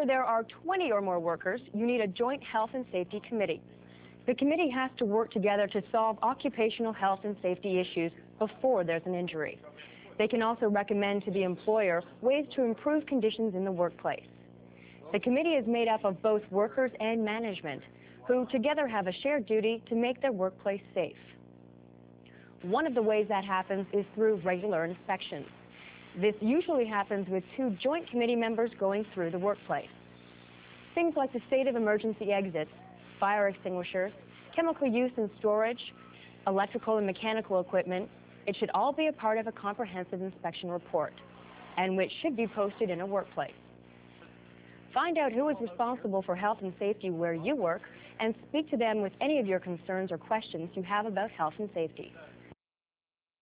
Where there are 20 or more workers, you need a joint health and safety committee. The committee has to work together to solve occupational health and safety issues before there's an injury. They can also recommend to the employer ways to improve conditions in the workplace. The committee is made up of both workers and management, who together have a shared duty to make their workplace safe. One of the ways that happens is through regular inspections. This usually happens with two joint committee members going through the workplace. Things like the state of emergency exits, fire extinguishers, chemical use and storage, electrical and mechanical equipment, it should all be a part of a comprehensive inspection report, and which should be posted in a workplace. Find out who is responsible for health and safety where you work, and speak to them with any of your concerns or questions you have about health and safety.